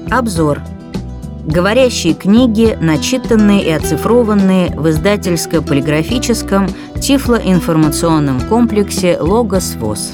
Обзор. Говорящие книги, начитанные и оцифрованные в издательско-полиграфическом тифлоинформационном комплексе «Логос ВОС».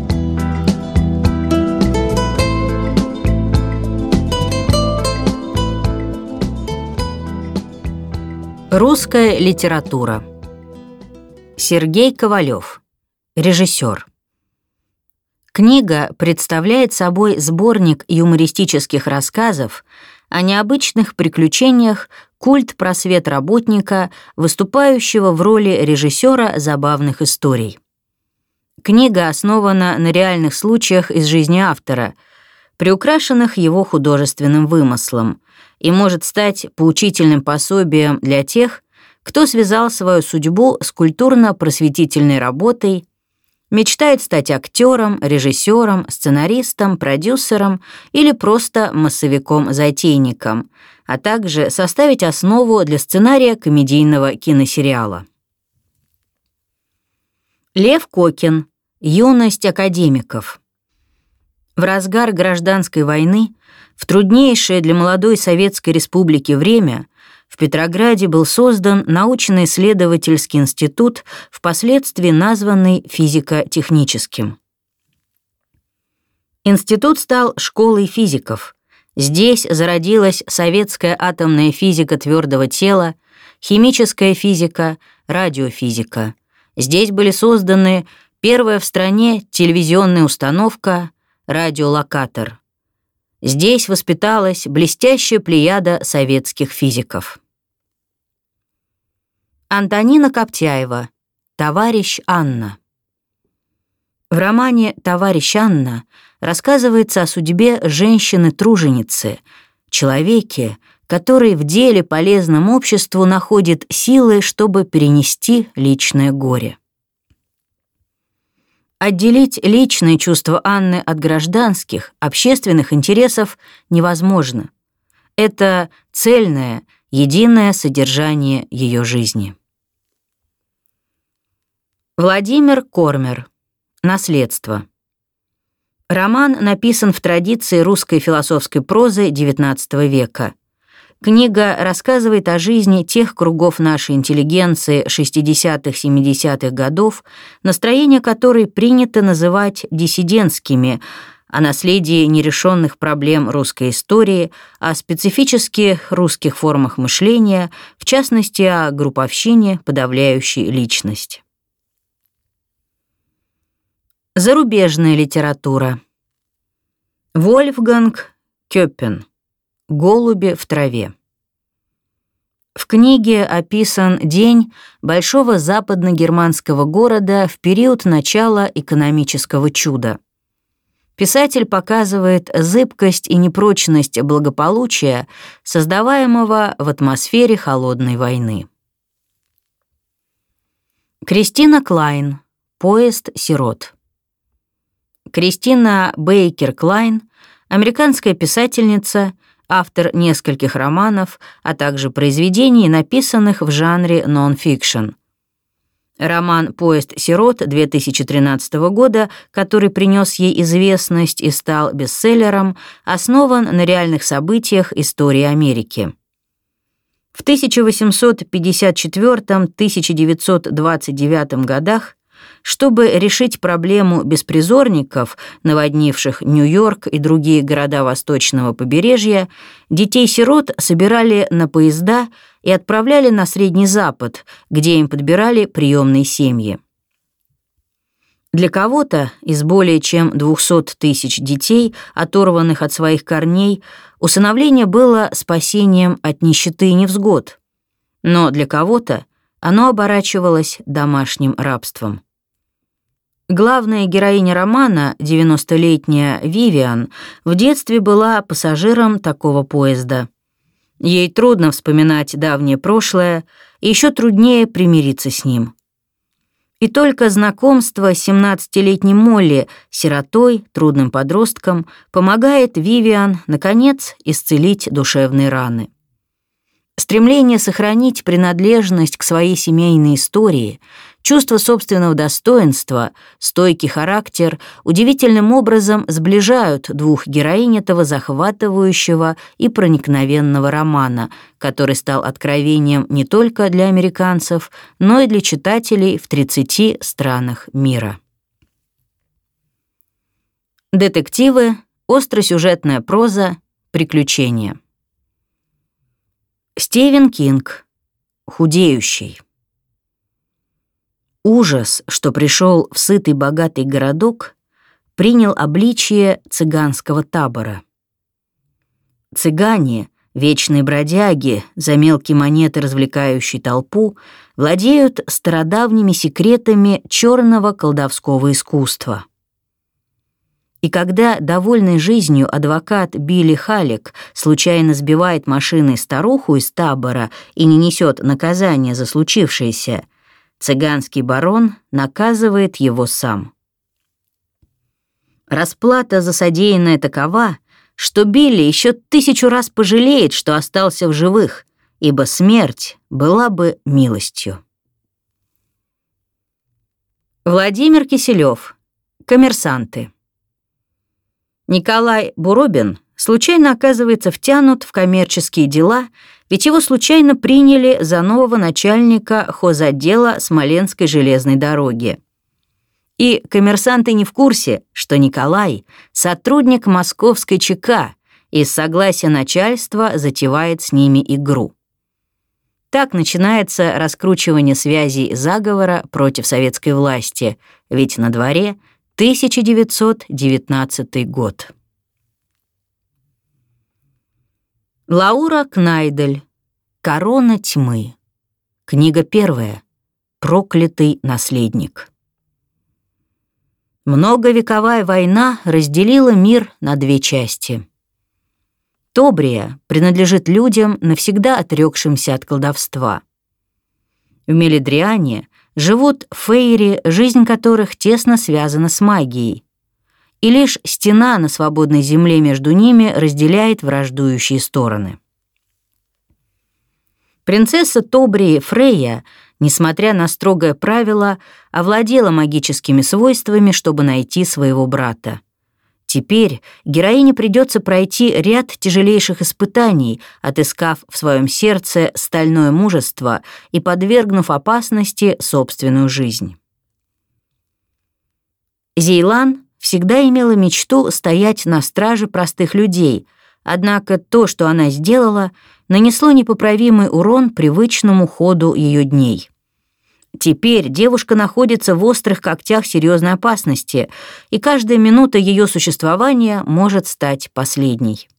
Русская литература. Сергей Ковалев, режиссер. Книга представляет собой сборник юмористических рассказов о необычных приключениях культ-просвет-работника, выступающего в роли режиссера забавных историй. Книга основана на реальных случаях из жизни автора, приукрашенных его художественным вымыслом, и может стать поучительным пособием для тех, кто связал свою судьбу с культурно-просветительной работой, мечтает стать актером, режиссером, сценаристом, продюсером или просто массовиком-затейником, а также составить основу для сценария комедийного киносериала. Лев Кокин. Юность академиков. В разгар гражданской войны, в труднейшее для молодой Советской Республики время, в Петрограде был создан научно-исследовательский институт, впоследствии названный физико-техническим. Институт стал школой физиков. Здесь зародилась советская атомная физика твердого тела, химическая физика, радиофизика. Здесь были созданы первая в стране телевизионная установка «Радиолокатор». Здесь воспиталась блестящая плеяда советских физиков. Антонина Коптяева. «Товарищ Анна». В романе «Товарищ Анна» рассказывается о судьбе женщины-труженицы, человеке, который в деле полезном обществу находит силы, чтобы перенести личное горе. Отделить личные чувства Анны от гражданских, общественных интересов невозможно. Это цельное, единое содержание ее жизни. Владимир Кормер. «Наследство». Роман написан в традиции русской философской прозы XIX века. Книга рассказывает о жизни тех кругов нашей интеллигенции 60-70-х годов, настроения которой принято называть диссидентскими, о наследии нерешенных проблем русской истории, о специфических русских формах мышления, в частности, о групповщине, подавляющей личность. Зарубежная литература. Вольфганг Кёппен. «Голуби в траве». В книге описан день большого западногерманского города в период начала экономического чуда. Писатель показывает зыбкость и непрочность благополучия, создаваемого в атмосфере холодной войны. Кристина Клайн. «Поезд сирот». Кристина Бейкер Клайн, американская писательница, автор нескольких романов, а также произведений, написанных в жанре нон-фикшн. Роман «Поезд сирот» 2013 года, который принес ей известность и стал бестселлером, основан на реальных событиях истории Америки. В 1854-1929 годах, чтобы решить проблему беспризорников, наводнивших Нью-Йорк и другие города восточного побережья, детей-сирот собирали на поезда и отправляли на Средний Запад, где им подбирали приемные семьи. Для кого-то из более чем 200 тысяч детей, оторванных от своих корней, усыновление было спасением от нищеты и невзгод, но для кого-то оно оборачивалось домашним рабством. Главная героиня романа, 90-летняя Вивиан, в детстве была пассажиром такого поезда. Ей трудно вспоминать давнее прошлое, и еще труднее примириться с ним. И только знакомство с 17-летней Молли, сиротой, трудным подростком, помогает Вивиан, наконец, исцелить душевные раны. Стремление сохранить принадлежность к своей семейной истории, Чувство собственного достоинства, стойкий характер удивительным образом сближают двух героинь этого захватывающего и проникновенного романа, который стал откровением не только для американцев, но и для читателей в 30 странах мира. Детективы, остросюжетная проза, приключения. Стивен Кинг. Худеющий. Ужас, что пришел в сытый богатый городок, принял обличие цыганского табора. Цыгане, вечные бродяги, за мелкие монеты развлекающие толпу, владеют стародавними секретами черного колдовского искусства. И когда довольный жизнью адвокат Билли Халлек случайно сбивает машиной старуху из табора и не несет наказания за случившееся, цыганский барон наказывает его сам. Расплата за содеянное такова, что Билли еще 1000 раз пожалеет, что остался в живых, ибо смерть была бы милостью. Владимир Киселев. Коммерсанты. Николай Буробин случайно оказывается втянут в коммерческие дела, ведь его случайно приняли за нового начальника хозотдела Смоленской железной дороги. И коммерсанты не в курсе, что Николай — сотрудник московской ЧК и с согласия начальства затевает с ними игру. Так начинается раскручивание связей заговора против советской власти, ведь на дворе 1919 год. Лаура Кнайдель. Корона тьмы. Книга 1. Проклятый наследник. Многовековая война разделила мир на 2 части. Тобрия принадлежит людям, навсегда отрекшимся от колдовства. В Мелидриане живут фейри, жизнь которых тесно связана с магией. И лишь стена на свободной земле между ними разделяет враждующие стороны. Принцесса Тобрии Фрейя, несмотря на строгое правило, овладела магическими свойствами, чтобы найти своего брата. Теперь героине придется пройти ряд тяжелейших испытаний, отыскав в своем сердце стальное мужество и подвергнув опасности собственную жизнь. Зейлан всегда имела мечту стоять на страже простых людей, однако то, что она сделала, нанесло непоправимый урон привычному ходу ее дней. Теперь девушка находится в острых когтях серьезной опасности, и каждая минута ее существования может стать последней.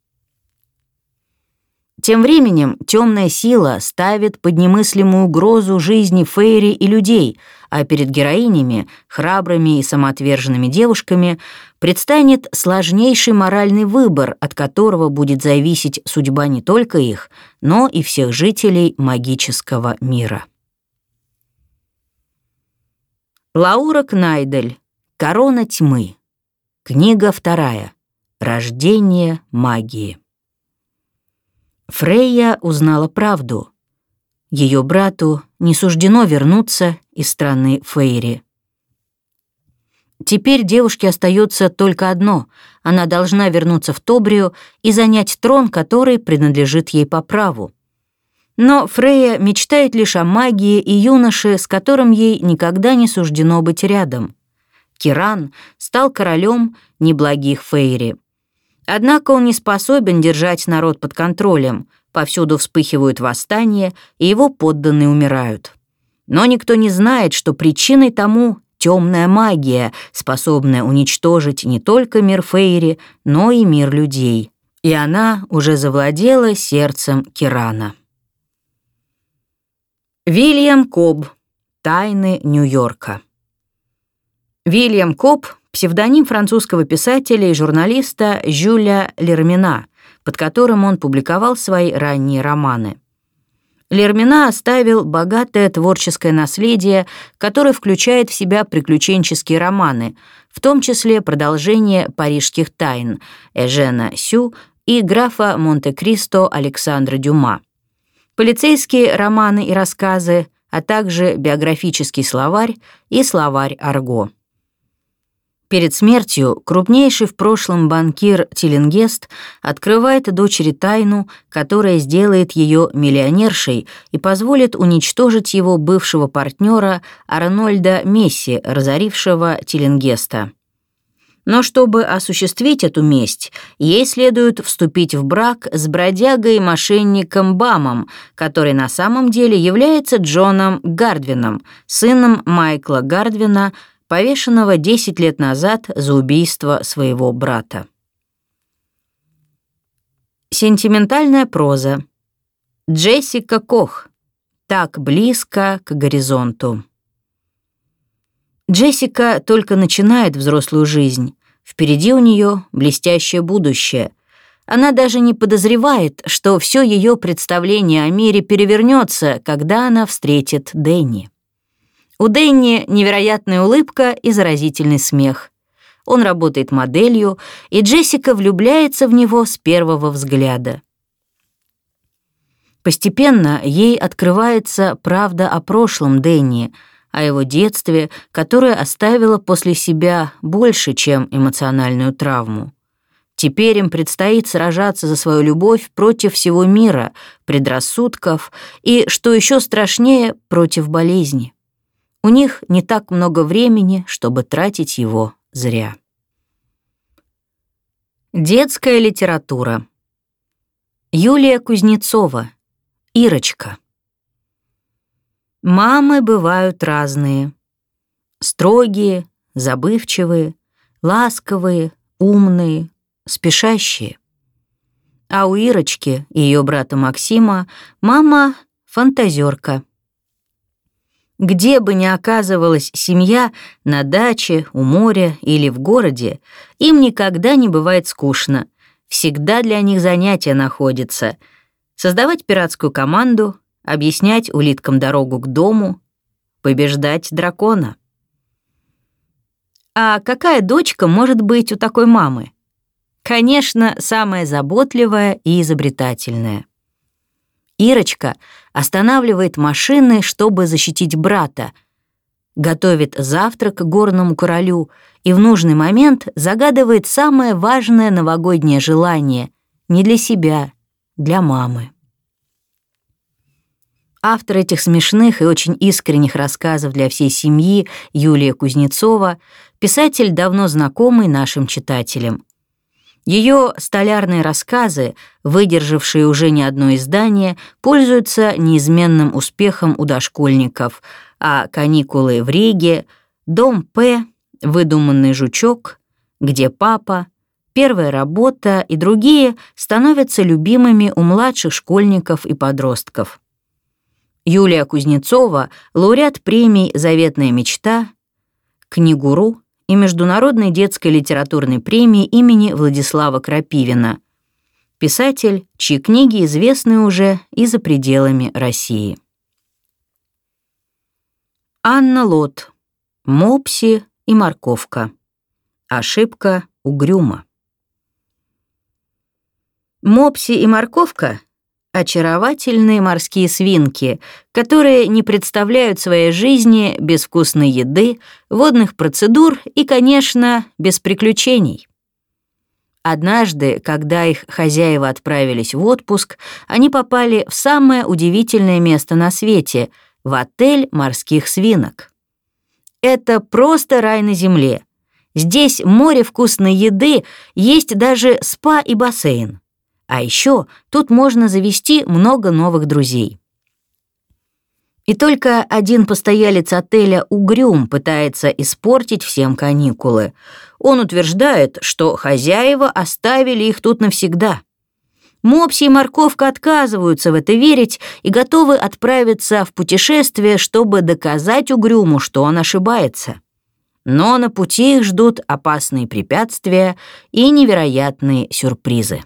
Тем временем темная сила ставит под немыслимую угрозу жизни фейри и людей, а перед героинями, храбрыми и самоотверженными девушками, предстанет сложнейший моральный выбор, от которого будет зависеть судьба не только их, но и всех жителей магического мира. Лаура Кнайдель. Корона тьмы. Книга 2. Рождение магии. Фрейя узнала правду. Ее брату не суждено вернуться из страны фейри. Теперь девушке остается только одно — она должна вернуться в Тобрию и занять трон, который принадлежит ей по праву. Но Фрейя мечтает лишь о магии и юноше, с которым ей никогда не суждено быть рядом. Киран стал королем неблагих фейри. Однако он не способен держать народ под контролем, повсюду вспыхивают восстания, и его подданные умирают. Но никто не знает, что причиной тому темная магия, способная уничтожить не только мир фейри, но и мир людей. И она уже завладела сердцем Кирана. Вильям Кобб. Тайны Нью-Йорка. Вильям Кобб — псевдоним французского писателя и журналиста Жюля Лермина, под которым он публиковал свои ранние романы. Лермина оставил богатое творческое наследие, которое включает в себя приключенческие романы, в том числе продолжение «Парижских тайн» Эжена Сю и «Графа Монте-Кристо» Александра Дюма. Полицейские романы и рассказы а также биографический словарь и словарь Арго. Перед смертью крупнейший в прошлом банкир Тиллингест открывает дочери тайну, которая сделает ее миллионершей и позволит уничтожить его бывшего партнера Арнольда Месси, разорившего Тиллингеста. Но чтобы осуществить эту месть, ей следует вступить в брак с бродягой-мошенником Бамом, который на самом деле является Джоном Гардвином, сыном Майкла Гардвина, повешенного 10 лет назад за убийство своего брата. Сентиментальная проза. Джессика Кох. Так близко к горизонту. Джессика только начинает взрослую жизнь. Впереди у нее блестящее будущее. Она даже не подозревает, что все ее представление о мире перевернется, когда она встретит Дэнни. У Дэнни невероятная улыбка и заразительный смех. Он работает моделью, и Джессика влюбляется в него с первого взгляда. Постепенно ей открывается правда о прошлом Дэнни, о его детстве, которое оставило после себя больше, чем эмоциональную травму. Теперь им предстоит сражаться за свою любовь против всего мира, предрассудков и, что еще страшнее, против болезни. У них не так много времени, чтобы тратить его зря. Детская литература. Юлия Кузнецова. Ирочка. Мамы бывают разные. Строгие, забывчивые, ласковые, умные, спешащие. А у Ирочки и ее брата Максима мама — фантазерка. Где бы ни оказывалась семья, на даче, у моря или в городе, им никогда не бывает скучно. Всегда для них занятия находятся. Создавать пиратскую команду, объяснять улиткам дорогу к дому, побеждать дракона. А какая дочка может быть у такой мамы? Конечно, самая заботливая и изобретательная. Ирочка останавливает машины, чтобы защитить брата, готовит завтрак горному королю и в нужный момент загадывает самое важное новогоднее желание не для себя, для мамы. Автор этих смешных и очень искренних рассказов для всей семьи Юлия Кузнецова, писатель, давно знакомый нашим читателям. Ее столярные рассказы, выдержавшие уже не одно издание, пользуются неизменным успехом у дошкольников, а «Каникулы в Риге», «Дом П», «Выдуманный жучок», «Где папа», «Первая работа» и другие становятся любимыми у младших школьников и подростков. Юлия Кузнецова — лауреат премий «Заветная мечта», «Книгуру» и Международной детской литературной премии имени Владислава Крапивина. Писатель, чьи книги известны уже и за пределами России. Анна Лот. «Мопси и морковка. Ошибка угрюма». Мопси и морковка — очаровательные морские свинки, которые не представляют своей жизни без вкусной еды, водных процедур и, конечно, без приключений. Однажды, когда их хозяева отправились в отпуск, они попали в самое удивительное место на свете — в отель морских свинок. Это просто рай на земле. Здесь море вкусной еды, есть даже спа и бассейн. А еще тут можно завести много новых друзей. И только один постоялец отеля угрюм пытается испортить всем каникулы. Он утверждает, что хозяева оставили их тут навсегда. Мопси и морковка отказываются в это верить и готовы отправиться в путешествие, чтобы доказать угрюму, что он ошибается. Но на пути их ждут опасные препятствия и невероятные сюрпризы.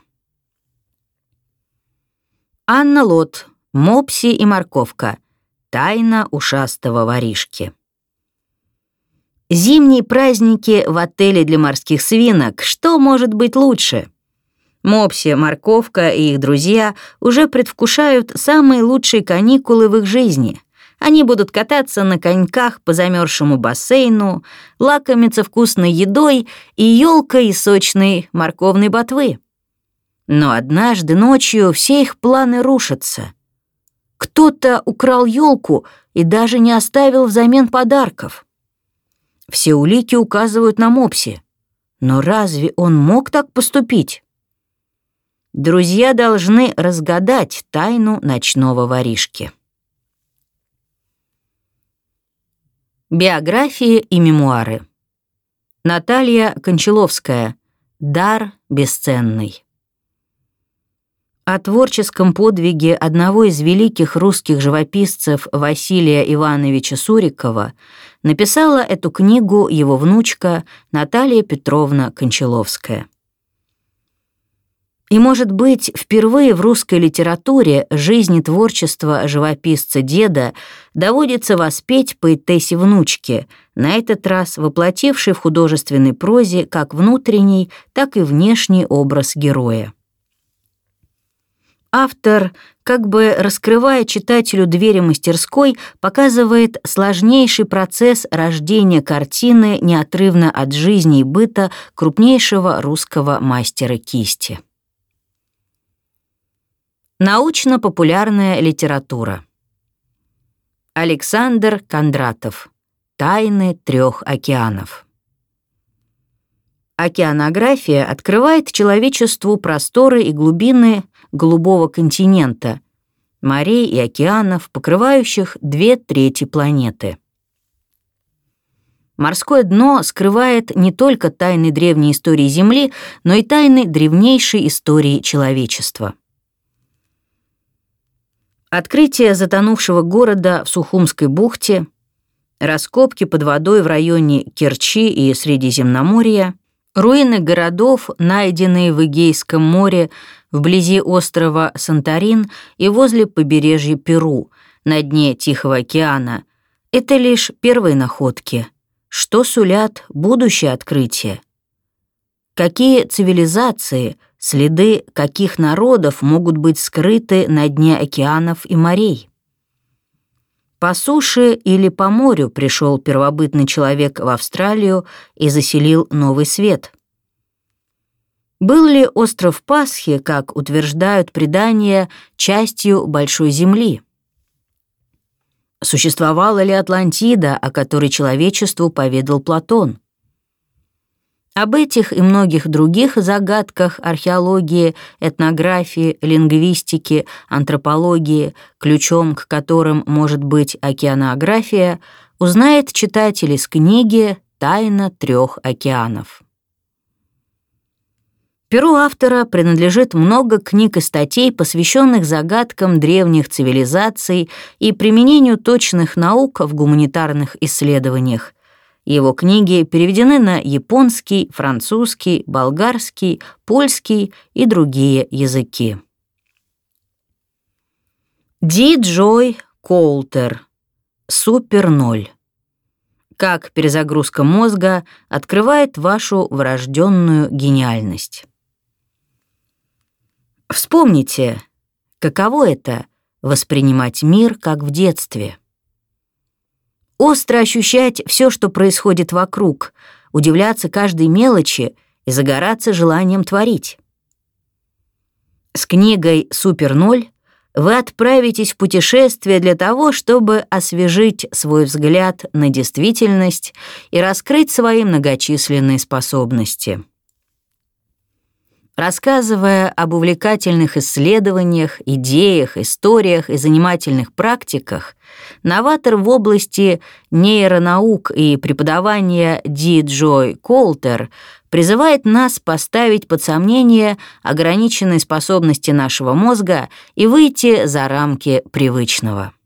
Анна Лот. «Мопси и морковка. Тайна ушастого воришки». Зимние праздники в отеле для морских свинок. Что может быть лучше? Мопси, морковка и их друзья уже предвкушают самые лучшие каникулы в их жизни. Они будут кататься на коньках по замерзшему бассейну, лакомиться вкусной едой и елкой из сочной морковной ботвы. Но однажды ночью все их планы рушатся. Кто-то украл елку и даже не оставил взамен подарков. Все улики указывают на Мопси. Но разве он мог так поступить? Друзья должны разгадать тайну ночного воришки. Биографии и мемуары. Наталья Кончаловская. Дар бесценный. О творческом подвиге одного из великих русских живописцев Василия Ивановича Сурикова написала эту книгу его внучка Наталья Петровна Кончаловская. И, может быть, впервые в русской литературе жизнь и творчество живописца-деда доводится воспеть поэтессе внучке, на этот раз воплотившей в художественной прозе как внутренний, так и внешний образ героя. Автор, как бы раскрывая читателю двери мастерской, показывает сложнейший процесс рождения картины неотрывно от жизни и быта крупнейшего русского мастера кисти. Научно-популярная литература. Александр Кондратов. Тайны трех океанов. Океанография открывает человечеству просторы и глубины голубого континента, морей и океанов, покрывающих 2/3 планеты. Морское дно скрывает не только тайны древней истории Земли, но и тайны древнейшей истории человечества. Открытие затонувшего города в Сухумской бухте, раскопки под водой в районе Керчи и Средиземноморья, руины городов, найденные в Эгейском море, вблизи острова Санторин и возле побережья Перу, на дне Тихого океана, это лишь первые находки. Что сулят будущие открытия? Какие цивилизации, следы каких народов могут быть скрыты на дне океанов и морей? По суше или по морю пришел первобытный человек в Австралию и заселил Новый Свет. Был ли остров Пасхи, как утверждают предания, частью Большой Земли? Существовала ли Атлантида, о которой человечеству поведал Платон? Об этих и многих других загадках археологии, этнографии, лингвистики, антропологии, ключом к которым может быть океанография, узнает читатель из книги «Тайна трех океанов». Перу автора принадлежит много книг и статей, посвященных загадкам древних цивилизаций и применению точных наук в гуманитарных исследованиях. Его книги переведены на японский, французский, болгарский, польский и другие языки. Ди Джой Коултер. Супер-0. Как перезагрузка мозга открывает вашу врожденную гениальность. Вспомните, каково это — воспринимать мир как в детстве. Остро ощущать все, что происходит вокруг, удивляться каждой мелочи и загораться желанием творить. С книгой «Супер-0» вы отправитесь в путешествие для того, чтобы освежить свой взгляд на действительность и раскрыть свои многочисленные способности. Рассказывая об увлекательных исследованиях, идеях, историях и занимательных практиках, новатор в области нейронаук и преподавания Ди Джой Коултер призывает нас поставить под сомнение ограниченные способности нашего мозга и выйти за рамки привычного.